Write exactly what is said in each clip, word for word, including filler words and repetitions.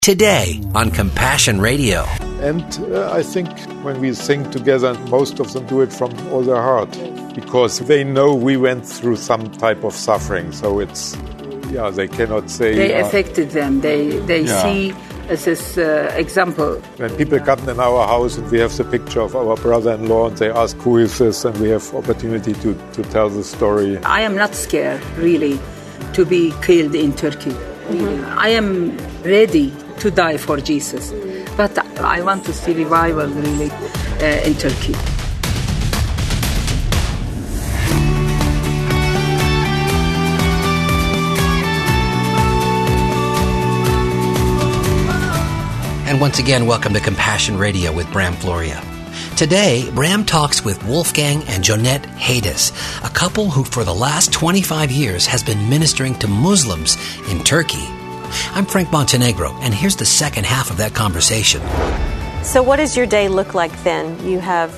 Today on Compassion Radio. And uh, I think when we sing together, most of them do it from all their heart because they know we went through some type of suffering. So it's, yeah, they cannot say... They uh, affected them. They they yeah. see as this uh, example. When people come in our house and we have the picture of our brother-in-law and they ask who is this, and we have opportunity to, to tell the story. I am not scared, really, to be killed in Turkey. Mm-hmm. I am ready to die for Jesus. But I want to see revival, really, uh, in Turkey. And once again, welcome to Compassion Radio with Bram Floria. Today, Bram talks with Wolfgang and Jonette Haydes, a couple who for the last twenty-five years has been ministering to Muslims in Turkey. I'm Frank Montenegro, and here's the second half of that conversation. So what does your day look like then? You have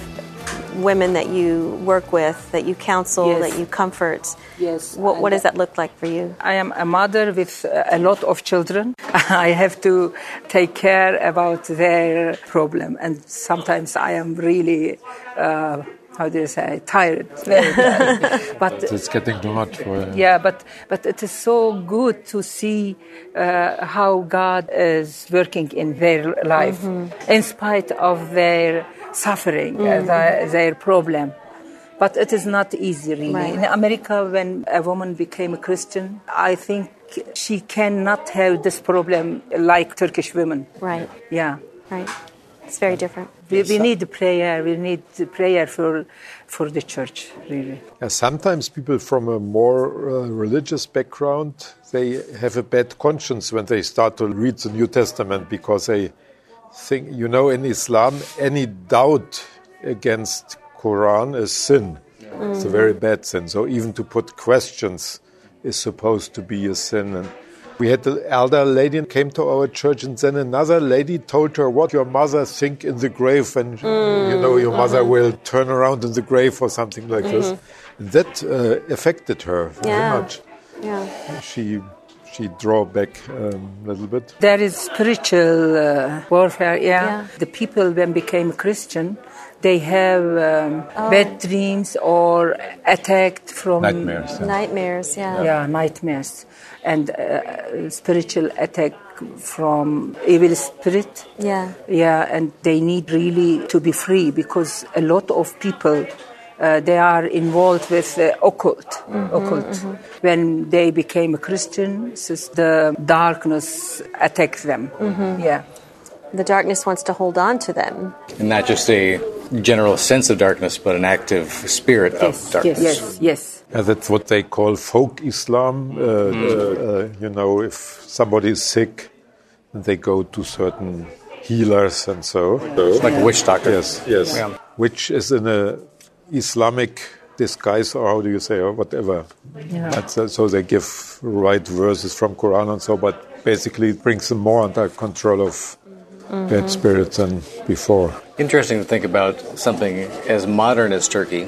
women that you work with, that you counsel, Yes. that you comfort. Yes. What, what does that look like for you? I am a mother with a lot of children. I have to take care about their problem. And sometimes I am really, uh, how do you say, tired. Very tired. But It's getting too much for you. yeah, but, but it is so good to see uh, how God is working in their life, mm-hmm. in spite of their suffering, mm-hmm. uh, their, their problem. But it is not easy, really. Right. In America, when a woman became a Christian, I think she cannot have this problem like Turkish women. Right. Yeah. Right. It's very different. We, we need prayer. We need prayer for for the church, really. Yeah, sometimes people from a more uh, religious background, they have a bad conscience when they start to read the New Testament because they think, you know, in Islam, any doubt against Quran is sin. Mm-hmm. It's a very bad sin. So even to put questions is supposed to be a sin. And we had the elder lady came to our church, and then another lady told her what your mother think in the grave when, mm, you know, your mother uh-huh. will turn around in the grave or something like mm-hmm. this. And that uh, affected her very yeah. much. Yeah. She she draw back um, a little bit. There is spiritual uh, warfare, yeah. Yeah. The people then became Christian. They have um, oh. bad dreams or attacked from... Nightmares. Yeah. Nightmares, yeah. Yeah, nightmares. And uh, spiritual attack from evil spirit. Yeah. Yeah, and they need really to be free because a lot of people, uh, they are involved with the occult. Mm-hmm, occult. Mm-hmm. When they became a Christian, so the darkness attacks them. Mm-hmm. Yeah. The darkness wants to hold on to them. And not just a general sense of darkness, but an active spirit Yes, of darkness. yes, yes, yes. Yeah, that's what they call folk Islam. Uh, mm. uh, uh, you know, if somebody is sick, they go to certain healers and so. It's like a witch doctor. Yes, yes. Yeah. Which is in a Islamic disguise, or how do you say, or whatever. Yeah. That's, uh, so they give right verses from Quran and so, but basically it brings them more under control of mm-hmm. bad spirits than before. Interesting to think about something as modern as Turkey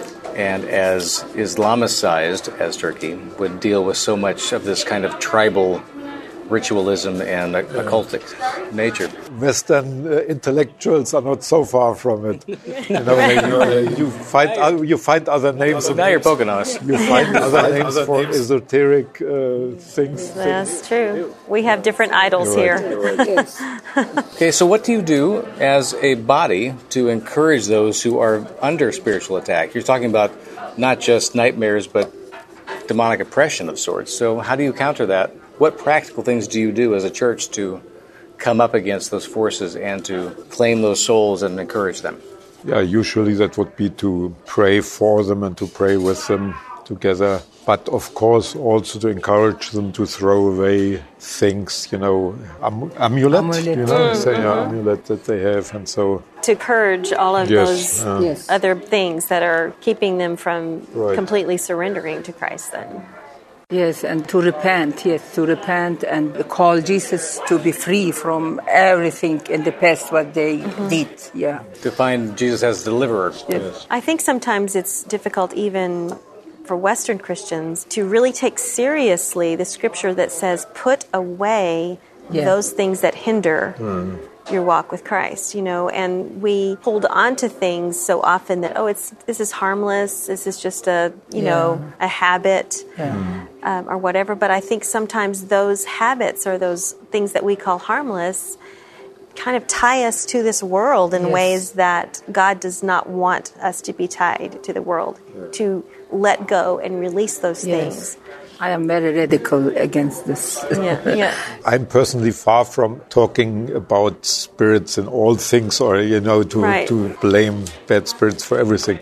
and as Islamicized as Turkey would deal with so much of this kind of tribal ritualism and occultic nature. Western uh, intellectuals are not so far from it. You know, you, uh, you find uh, you find other names. Well, now you're poking us. You find other names for esoteric uh, things. That's true. We have different idols You're here. right. Okay, so what do you do as a body to encourage those who are under spiritual attack? You're talking about not just nightmares, but demonic oppression of sorts. So how do you counter that? What practical things do you do as a church to come up against those forces and to claim those souls and encourage them? Yeah, usually that would be to pray for them and to pray with them together. But of course also to encourage them to throw away things, you know, am- amulet, Amulet. you know, Mm-hmm. say, yeah, amulet that they have, and so. To purge all of Yes, those uh, Yes. other things that are keeping them from Right. completely surrendering to Christ then. Yes, and to repent, yes, to repent and call Jesus to be free from everything in the past what they mm-hmm. did, yeah. To find Jesus as deliverer. Yes. I think sometimes it's difficult even for Western Christians to really take seriously the scripture that says, put away Yeah. those things that hinder mm. your walk with Christ, you know, and we hold on to things so often that, oh, it's this is harmless, this is just a, you yeah. know, a habit yeah. um, or whatever. But I think sometimes those habits or those things that we call harmless kind of tie us to this world in yes. ways that God does not want us to be tied to the world, yeah. to let go and release those yes. things. I am very radical against this. Yeah, yeah. I'm personally far from talking about spirits in all things, or, you know, to, right. to blame bad spirits for everything.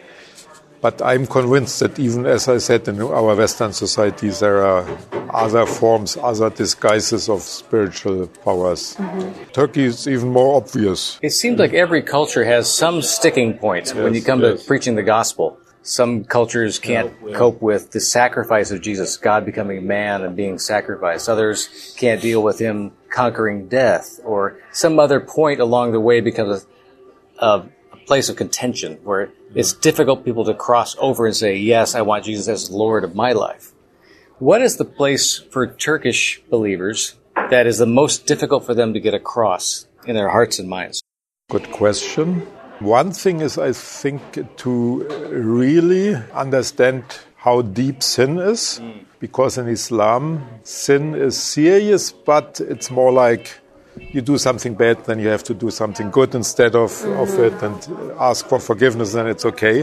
But I'm convinced that even, as I said, in our Western societies, there are other forms, other disguises of spiritual powers. Mm-hmm. Turkey is even more obvious. It seems like every culture has some sticking points yes, when you come yes. to preaching the gospel. Some cultures can't yeah, yeah. cope with the sacrifice of Jesus, God becoming man and being sacrificed. Others can't deal with him conquering death, or some other point along the way becomes a, a place of contention where yeah. it's difficult for people to cross over and say, yes, I want Jesus as Lord of my life. What is the place for Turkish believers that is the most difficult for them to get across in their hearts and minds? Good question. One thing is, I think, to really understand how deep sin is, mm. because in Islam, sin is serious, but it's more like you do something bad, then you have to do something good instead of, mm-hmm. of it, and ask for forgiveness, then it's okay.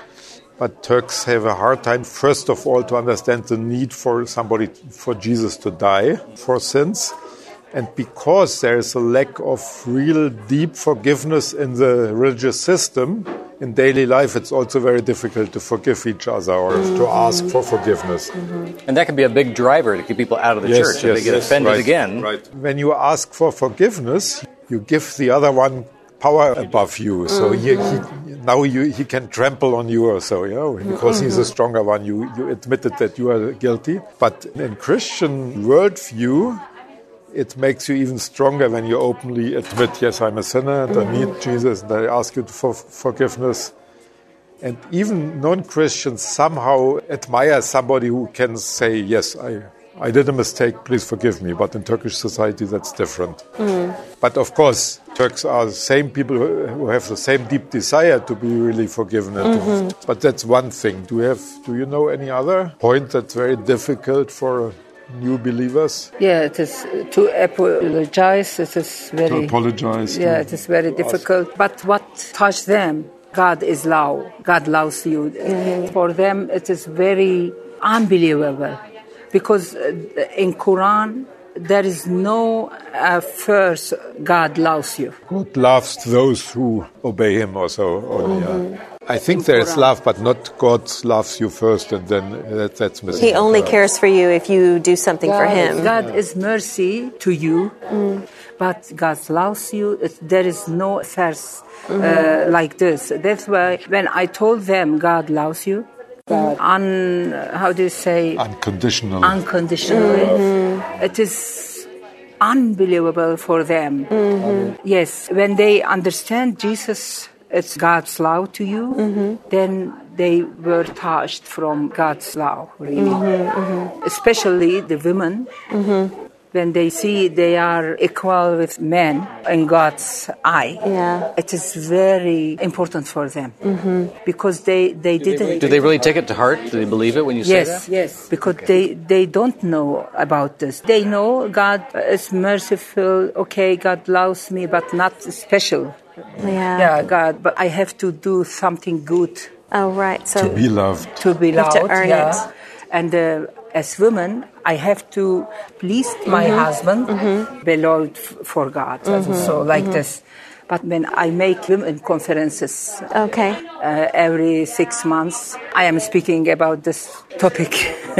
But Turks have a hard time, first of all, to understand the need for somebody, for Jesus to die for sins. And because there is a lack of real deep forgiveness in the religious system, in daily life it's also very difficult to forgive each other or mm-hmm. to ask for forgiveness. Mm-hmm. And that can be a big driver to keep people out of the yes, church yes, if they get yes, offended right, again. Right. When you ask for forgiveness, you give the other one power above you. So mm-hmm. he, he, now you, he can trample on you or so, you know, because mm-hmm. he's a stronger one. You, you admitted that you are guilty. But in Christian worldview, it makes you even stronger when you openly admit, yes, I'm a sinner and mm-hmm. I need Jesus and I ask you for forgiveness. And even non-Christians somehow admire somebody who can say, yes, I, I did a mistake, please forgive me. But in Turkish society, that's different. Mm. But of course, Turks are the same people who have the same deep desire to be really forgiven. Mm-hmm. To, but that's one thing. Do you have, do you know any other point that's very difficult for new believers? Yeah, it is to apologize. It is very to apologize. Yeah, to it is very difficult. Ask. But what touched them? God is love. God loves you. Mm-hmm. For them, it is very unbelievable, because in Quran there is no uh, verse God loves you. God loves those who obey Him also. Mm-hmm. Yeah. I think in there Quran. Is love, but not God loves you first and then that, that's missing. He only cares for you if you do something God, for Him. God yeah. is mercy to you, mm. but God loves you. It, there is no verse mm-hmm. uh, like this. That's why when I told them God loves you, God, un, how do you say? Unconditionally. Unconditionally. Mm-hmm. It is unbelievable for them. Mm-hmm. Yes, when they understand Jesus, it's God's love to you, mm-hmm. then they were touched from God's love, really. Mm-hmm, mm-hmm. Especially the women, mm-hmm. when they see they are equal with men in God's eye. Yeah. It is very important for them, mm-hmm. because they, they do didn't... They, do they really take it to heart? Do they believe it when you yes, say that? Yes, yes, because okay. they, they don't know about this. They know God is merciful, okay, God loves me, but not special. Yeah. Yeah, God, but I have to do something good. Oh, right. So to be loved. To be loved, to earn yeah. it. And uh, as women, I have to please my mm-hmm. husband, mm-hmm. be loyal f- for God. Mm-hmm. So like mm-hmm. this. But when I make women conferences, okay, uh, every six months, I am speaking about this topic.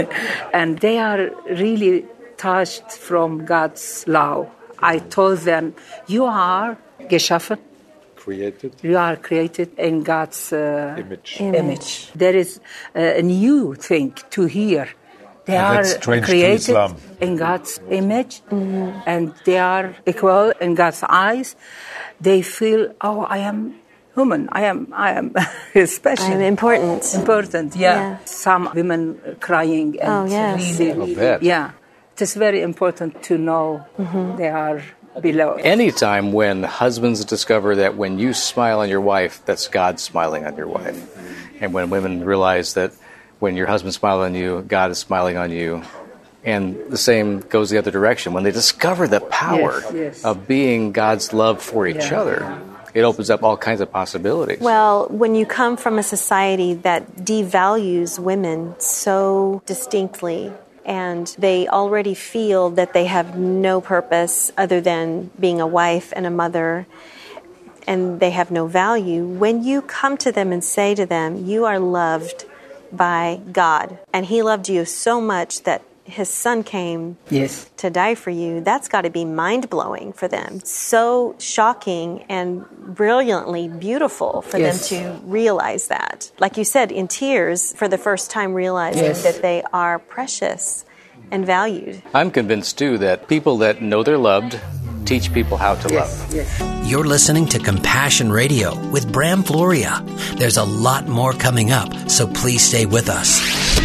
And they are really touched from God's love. I told them, you are geschaffen. Created. You are created in God's uh, image. image. There is a new thing to hear. They and are that's strange created to Islam. In God's image, mm-hmm. and they are equal in God's eyes. They feel, oh, I am human. I am, I am special. I am important. Important, yeah. yeah. Some women crying and oh, yes. really, oh, yeah. It is very important to know mm-hmm. they are beloved. Anytime when husbands discover that when you smile on your wife, that's God smiling on your wife. And when women realize that when your husband smiles on you, God is smiling on you. And the same goes the other direction. When they discover the power yes, yes. of being God's love for each yeah. other, it opens up all kinds of possibilities. Well, when you come from a society that devalues women so distinctly, and they already feel that they have no purpose other than being a wife and a mother, and they have no value, when you come to them and say to them, you are loved by God, and He loved you so much that His Son came yes. to die for you, that's got to be mind-blowing for them. So shocking and brilliantly beautiful for yes. them to realize that. Like you said, in tears, for the first time realizing yes. that they are precious and valued. I'm convinced, too, that people that know they're loved teach people how to yes. love. Yes. You're listening to Compassion Radio with Bram Floria. There's a lot more coming up, so please stay with us.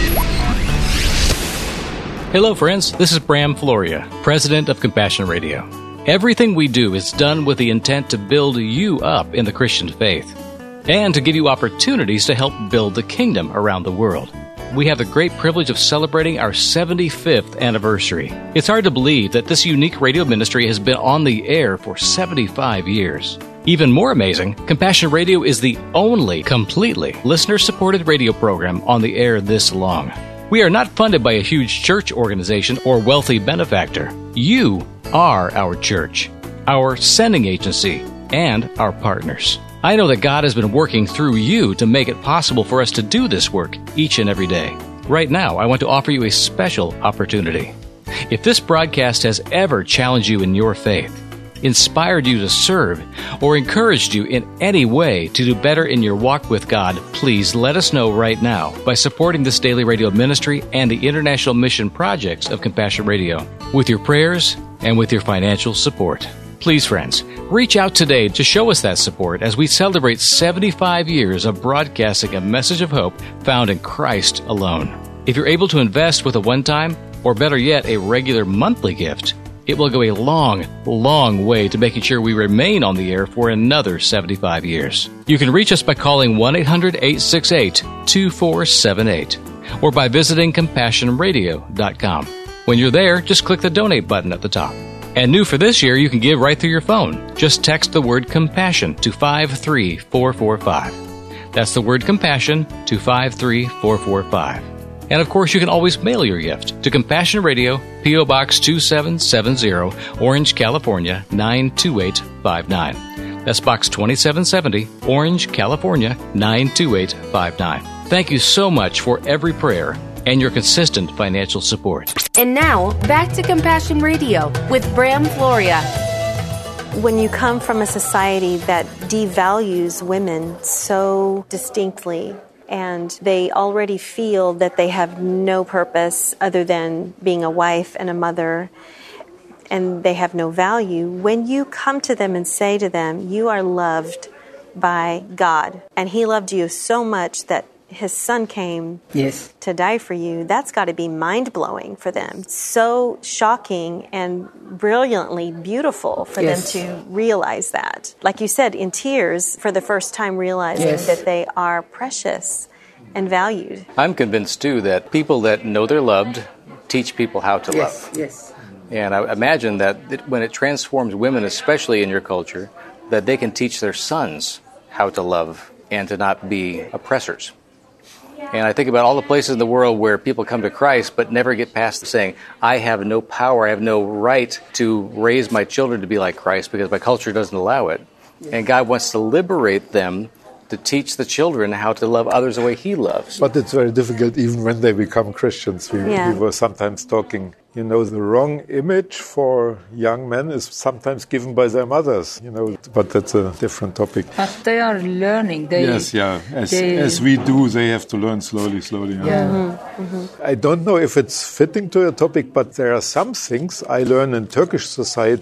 Hello, friends. This is Bram Floria, president of Compassion Radio. Everything we do is done with the intent to build you up in the Christian faith and to give you opportunities to help build the kingdom around the world. We have the great privilege of celebrating our seventy-fifth anniversary. It's hard to believe that this unique radio ministry has been on the air for seventy-five years. Even more amazing, Compassion Radio is the only completely listener-supported radio program on the air this long. We are not funded by a huge church organization or wealthy benefactor. You are our church, our sending agency, and our partners. I know that God has been working through you to make it possible for us to do this work each and every day. Right now, I want to offer you a special opportunity. If this broadcast has ever challenged you in your faith, inspired you to serve, or encouraged you in any way to do better in your walk with God, please let us know right now by supporting this daily radio ministry and the international mission projects of Compassion Radio with your prayers and with your financial support. Please, friends, reach out today to show us that support as we celebrate seventy-five years of broadcasting a message of hope found in Christ alone. If you're able to invest with a one-time, or better yet, a regular monthly gift, it will go a long, long way to making sure we remain on the air for another seventy-five years. You can reach us by calling one eight hundred eight six eight two four seven eight or by visiting compassion radio dot com. When you're there, just click the donate button at the top. And new for this year, you can give right through your phone. Just text the word compassion to five three four four five. That's the word compassion to five three four four five. And of course, you can always mail your gift to Compassion Radio, P O Box two seven seven zero, Orange, California, nine two eight five nine. That's Box twenty-seven seventy, Orange, California, nine two eight five nine. Thank you so much for every prayer and your consistent financial support. And now, back to Compassion Radio with Bram Floria. When you come from a society that devalues women so distinctly, and they already feel that they have no purpose other than being a wife and a mother, and they have no value, when you come to them and say to them, you are loved by God, and He loved you so much that His Son came yes. to die for you, that's got to be mind-blowing for them. So shocking and brilliantly beautiful for yes. them to realize that. Like you said, in tears, for the first time realizing yes. that they are precious and valued. I'm convinced, too, that people that know they're loved teach people how to yes. love. Yes. And I imagine that it, when it transforms women, especially in your culture, that they can teach their sons how to love and to not be oppressors. And I think about all the places in the world where people come to Christ but never get past saying, I have no power, I have no right to raise my children to be like Christ because my culture doesn't allow it. And God wants to liberate them to teach the children how to love others the way He loves. But it's very difficult even when they become Christians. We, yeah. we were sometimes talking, you know, the wrong image for young men is sometimes given by their mothers, you know, but that's a different topic. But they are learning. They, yes, yeah. As, they, as we do, they have to learn slowly, slowly. Yeah. Yeah. Mm-hmm. Mm-hmm. I don't know if it's fitting to a topic, but there are some things I learn in Turkish society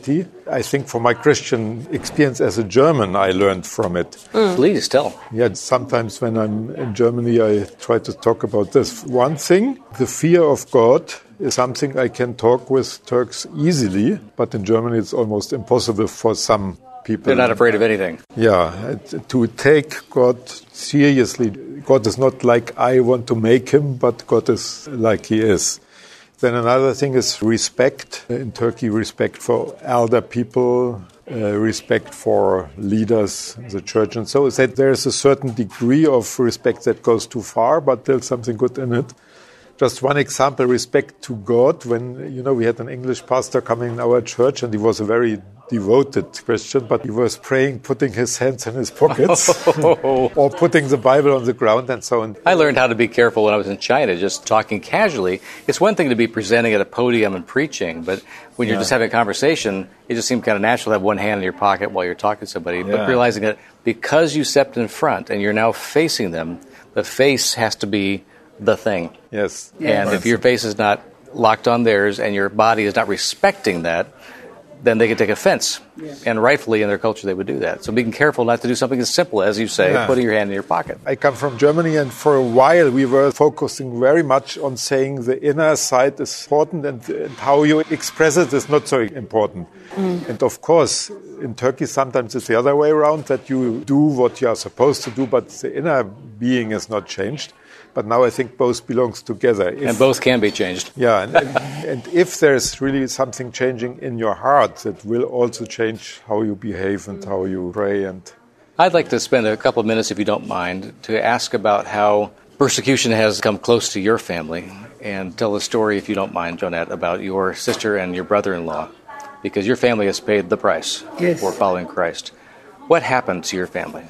I think for my Christian experience as a German, I learned from it. Mm. Please tell. Yeah, sometimes when I'm in Germany, I try to talk about this. One thing, the fear of God is something I can talk with Turks easily, but in Germany it's almost impossible for some people. They're not afraid of anything. Yeah, to take God seriously. God is not like I want to make him, but God is like he is. Then another thing is respect. In Turkey, respect for elder people, uh, respect for leaders, the church, and so that there is a certain degree of respect that goes too far, but there's something good in it. Just one example, respect to God. When, you know, we had an English pastor coming in our church, and he was a very devoted Christian, but he was praying, putting his hands in his pockets, or putting the Bible on the ground and so on. I learned how to be careful when I was in China, just talking casually. It's one thing to be presenting at a podium and preaching, but when you're yeah. just having a conversation, it just seems kind of natural to have one hand in your pocket while you're talking to somebody. Yeah. But realizing that because you stepped in front and you're now facing them, the face has to be the thing. Yes. And yes. if your face is not locked on theirs and your body is not respecting that, then they can take offense. Yeah. And rightfully in their culture they would do that. So being careful not to do something as simple as you say, yeah. putting your hand in your pocket. I come from Germany, and for a while we were focusing very much on saying the inner side is important, and, and how you express it is not so important. Mm. And of course, in Turkey sometimes it's the other way around, that you do what you are supposed to do, but the inner being is not changed. But now I think both belongs together. If, and both can be changed. Yeah, and, and, and if there's really something changing in your heart, that will also change how you behave and how you pray. And I'd like to spend a couple of minutes, if you don't mind, to ask about how persecution has come close to your family, and tell a story, if you don't mind, Jonette, about your sister and your brother-in-law, because your family has paid the price yes. for following Christ. What happened to your family?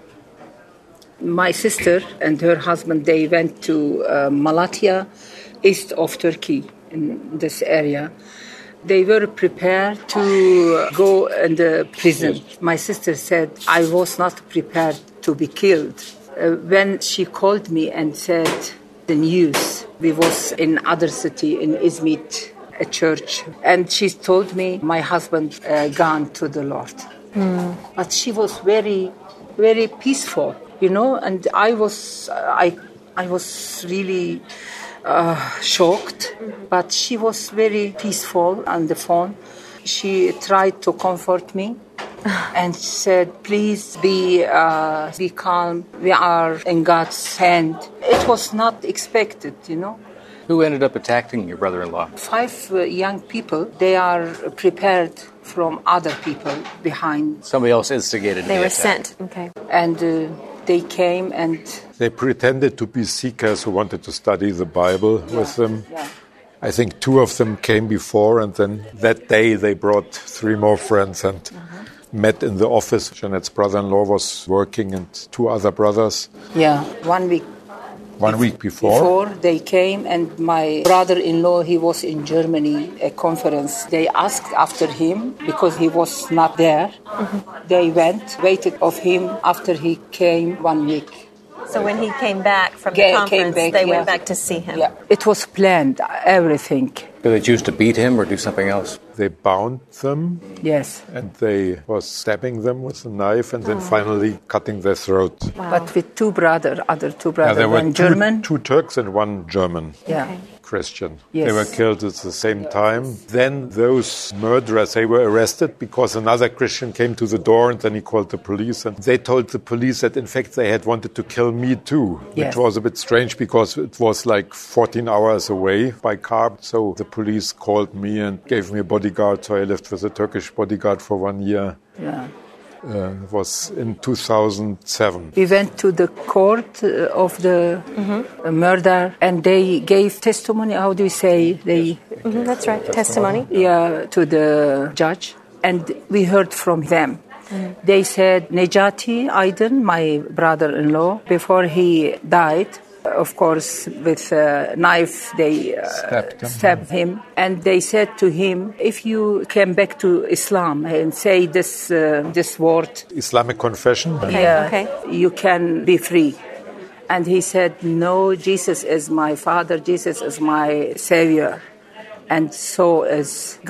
My sister and her husband, they went to uh, Malatya, east of Turkey, in this area. They were prepared to go in the prison. My sister said, I was not prepared to be killed. Uh, when she called me and said the news, we was in other city, in Izmit, a church, and she told me my husband uh, gone to the Lord. Mm. But she was very, very peaceful. You know, and I was, uh, I, I was really uh, shocked. But she was very peaceful on the phone. She tried to comfort me, and said, "Please be, uh, be calm. We are in God's hand." It was not expected, you know. Who ended up attacking your brother-in-law? Five uh, young people. They are prepared from other people behind. Somebody else instigated. They the were attack. sent. Okay. And. Uh, They came and... They pretended to be seekers who wanted to study the Bible yeah, with them. Yeah. I think two of them came before, and then that day they brought three more friends and mm-hmm. met in the office. Jonette's brother-in-law was working, and two other brothers. Yeah, one week. One week before? Before they came, and my brother-in-law, he was in Germany, a conference. They asked after him because he was not there. Mm-hmm. They went, waited of him after he came one week. So when he came back from the Ga- conference, back, they yeah. went back to see him. Yeah. It was planned, everything. Did they choose to beat him or do something else? They bound them. Yes. And they was stabbing them with a knife, and then oh. finally cutting their throat. Wow. But with two brothers, other two brothers, yeah, there were one two, German. Two Turks and one German. Yeah. Okay. Christian. Yes. They were killed at the same time. Then those murderers, they were arrested because another Christian came to the door, and then he called the police. And they told the police that, in fact, they had wanted to kill me too, yes. which was a bit strange because it was like fourteen hours away by car. So the police called me and gave me a bodyguard. So I lived with a Turkish bodyguard for one year. Yeah. Uh, it was in two thousand seven. We went to the court uh, of the mm-hmm. murder, and they gave testimony. How do you say? They. Mm-hmm, that's right, testimony. Yeah, to the judge, and we heard from them. Mm. They said Nejati Aydin, my brother-in-law, before he died, of course, with a knife, they uh, stabbed, him. stabbed him. And they said to him, if you came back to Islam and say this uh, this word... Islamic confession? Okay, yeah, okay. You can be free. And he said, no, Jesus is my Father, Jesus is my Savior. And so is gone.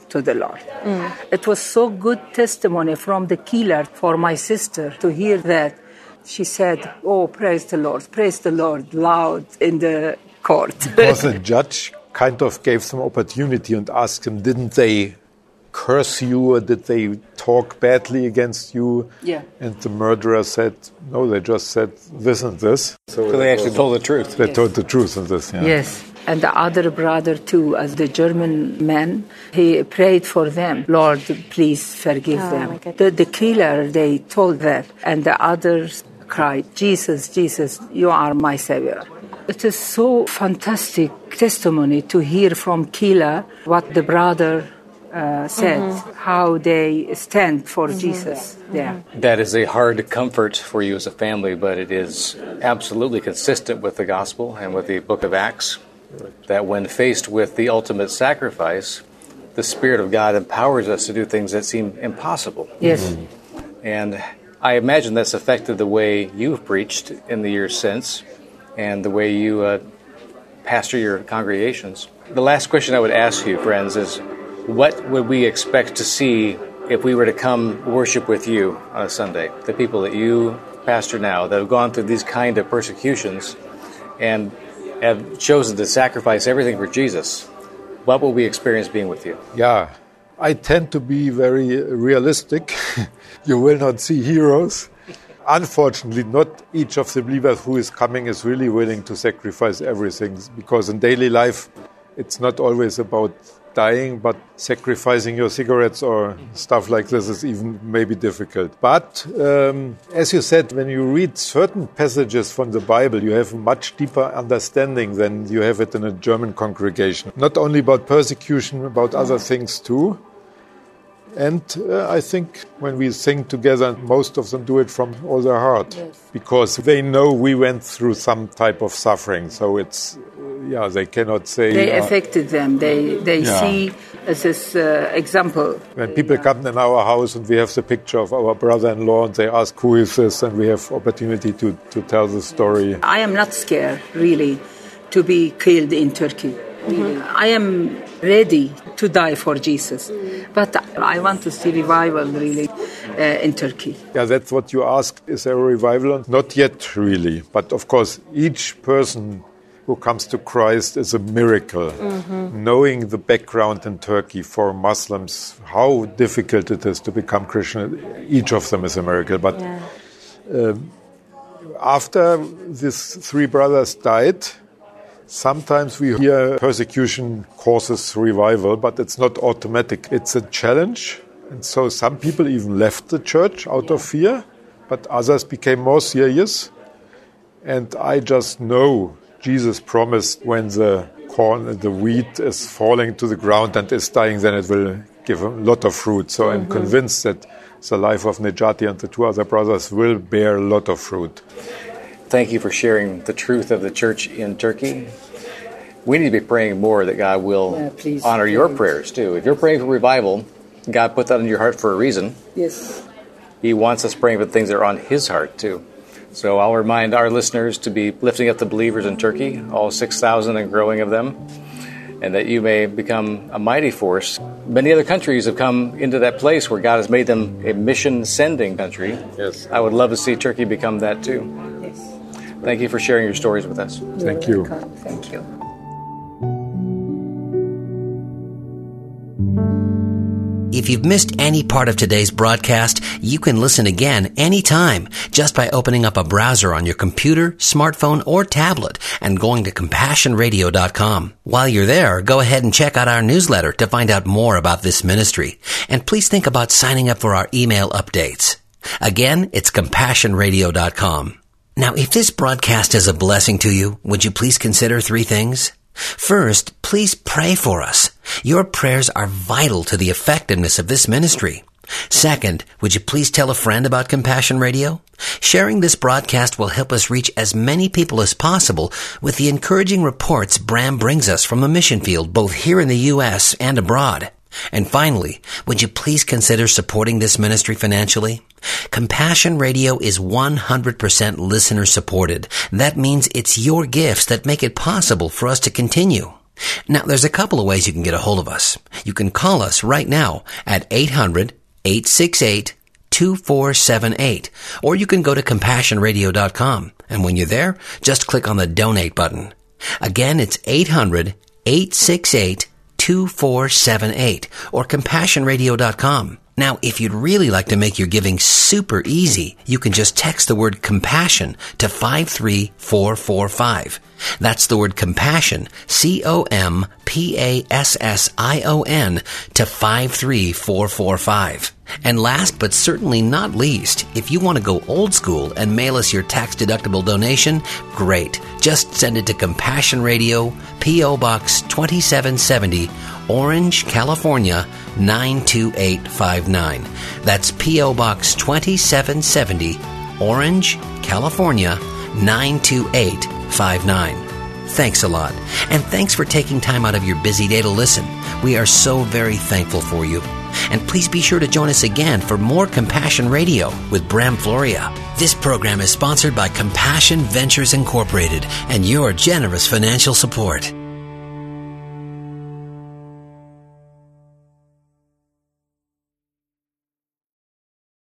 to the Lord. Mm. It was so good testimony from the killer for my sister to hear that. She said, oh, praise the Lord, praise the Lord, loud in the court. Because the judge kind of gave some opportunity and asked him, didn't they curse you or did they talk badly against you? Yeah. And the murderer said, no, they just said this and this. So, so they actually told the truth. They yes. told the truth in this, yeah. Yes. And the other brother, too, as the German man, he prayed for them. Lord, please forgive oh, them. The, the killer, they told that. And the others cried, Jesus, Jesus, you are my Savior. It is so fantastic testimony to hear from killer what the brother uh, said, mm-hmm. how they stand for mm-hmm. Jesus there. Yeah. That is a hard comfort for you as a family, but it is absolutely consistent with the gospel and with the book of Acts. That when faced with the ultimate sacrifice, the Spirit of God empowers us to do things that seem impossible. Yes. Mm-hmm. And I imagine that's affected the way you've preached in the years since and the way you uh, pastor your congregations. The last question I would ask you, friends, is what would we expect to see if we were to come worship with you on a Sunday? The people that you pastor now that have gone through these kind of persecutions and have chosen to sacrifice everything for Jesus, what will we experience being with you? Yeah, I tend to be very realistic. You will not see heroes. Unfortunately, not each of the believers who is coming is really willing to sacrifice everything, because in daily life, it's not always about dying, but sacrificing your cigarettes or stuff like this is even maybe difficult. But um, as you said, when you read certain passages from the Bible, you have a much deeper understanding than you have it in a German congregation. Not only about persecution, about other things too. And uh, I think when we sing together, most of them do it from all their heart. Yes. Because they know we went through some type of suffering. So it's, yeah, they cannot say... They uh, affected them. They they yeah. see as this uh, example. When people yeah. come in our house and we have the picture of our brother-in-law and they ask who is this, and we have opportunity to, to tell the story. I am not scared, really, to be killed in Turkey. Mm-hmm. I am ready to die for Jesus. Mm-hmm. But I want to see revival, really, uh, in Turkey. Yeah, that's what you asked. Is there a revival? Not yet, really. But of course, each person who comes to Christ is a miracle. Mm-hmm. Knowing the background in Turkey for Muslims, how difficult it is to become Christian, each of them is a miracle. But yeah. um, after these three brothers died, sometimes we hear persecution causes revival, but it's not automatic. It's a challenge. And so some people even left the church out yeah. of fear, but others became more serious. And I just know Jesus promised when the corn, the wheat is falling to the ground and is dying, then it will give a lot of fruit. So mm-hmm. I'm convinced that the life of Nejati and the two other brothers will bear a lot of fruit. Thank you for sharing the truth of the church in Turkey. We need to be praying more that God will yeah, please, honor please. your prayers, too. If you're praying for revival, God put that in your heart for a reason. Yes. He wants us praying for things that are on His heart, too. So I'll remind our listeners to be lifting up the believers in Turkey, all six thousand and growing of them, and that you may become a mighty force. Many other countries have come into that place where God has made them a mission-sending country. Yes. I would love to see Turkey become that, too. Yes. Thank you for sharing your stories with us. You're Thank you. welcome. Thank you. If you've missed any part of today's broadcast, you can listen again anytime just by opening up a browser on your computer, smartphone, or tablet and going to compassion radio dot com. While you're there, go ahead and check out our newsletter to find out more about this ministry. And please think about signing up for our email updates. Again, it's compassion radio dot com. Now, if this broadcast is a blessing to you, would you please consider three things? First, please pray for us. Your prayers are vital to the effectiveness of this ministry. Second, would you please tell a friend about Compassion Radio? Sharing this broadcast will help us reach as many people as possible with the encouraging reports Bram brings us from the mission field, both here in the U S and abroad. And finally, would you please consider supporting this ministry financially? Compassion Radio is one hundred percent listener supported. That means it's your gifts that make it possible for us to continue. Now, there's a couple of ways you can get a hold of us. You can call us right now at eight hundred, eight six eight, two four seven eight, or you can go to compassion radio dot com, and when you're there, just click on the donate button. Again, it's eight hundred, eight six eight, two four seven eight, or compassion radio dot com. Now, if you'd really like to make your giving super easy, you can just text the word compassion to five three four four five. That's the word compassion, C O M P A S S I O N, to five three four four five. And last but certainly not least, if you want to go old school and mail us your tax-deductible donation, great. Just send it to Compassion Radio, P O. Box twenty-seven seventy, Orange, California, nine two eight five nine. That's P O. Box twenty-seven seventy, Orange, California, nine two eight five nine. Thanks a lot. And thanks for taking time out of your busy day to listen. We are so very thankful for you. And please be sure to join us again for more Compassion Radio with Bram Floria. This program is sponsored by Compassion Ventures Incorporated and your generous financial support.